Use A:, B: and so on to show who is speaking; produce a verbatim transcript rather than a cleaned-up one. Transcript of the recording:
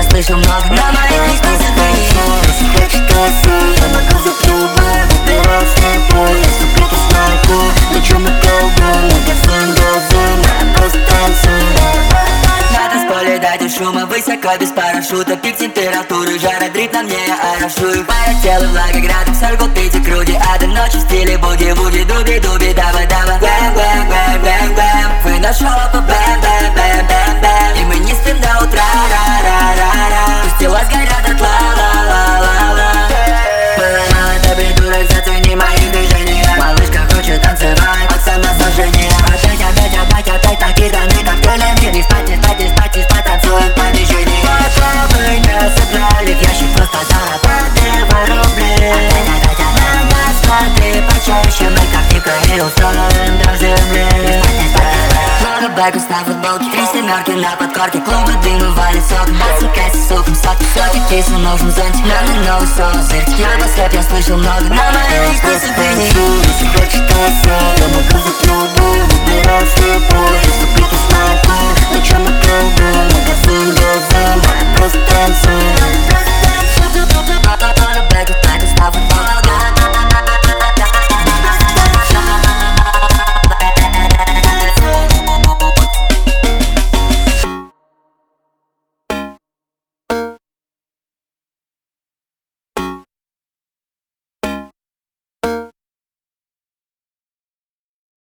A: слышал много, на моих ресницах грани.
B: Если хочешь танцуй, я могу закрыть бар. Выбираю слепой, если кто-то снайпер. Лечу на колдун, магазин, газон. Я просто танцую.
A: На танцполе дайте шума, высоко без парашюта. Пик температуры, жара дрит на мне, я орошу. Мое тело влага градом, сорвал пить и груди. А до ночи в стиле буги-вуги, дуби-дуби, дава-дава. Глэм, глэм, глэм, глэм, глэм. Выношу по бэм, бэм, бэм, бэм, бэм. И мы не спим до утра, ра-ра-ра-ра. Пусть тела сгорят от ла-ла-ла-ла-ла. Поймала до придурок, зацени мои движения. Малышка хочет танцевать от самосожжения. Опять, опять, опять, опять накиданы коктейлями. Не спать, не спать, не спать, не спать, танцуем по движению. Попробуй не собрали в ящик, просто зарабатывай рубли. На нас смотри почаще, мы как Ника и устроим до земли. Много бэков на футболке, три семерки на подкорке. Клубы дыма валит соком, отсекайся сухом соки. Соки кейсу нужен зонтик, нам не новый соус зыртик. Я послеп, я слышал много, на моей реснице грани.
B: Если хочешь танцуй, я могу закрыть бар. Выбираю слепой, если кто-то снайпер. Лечу на колдун, магазин, газон.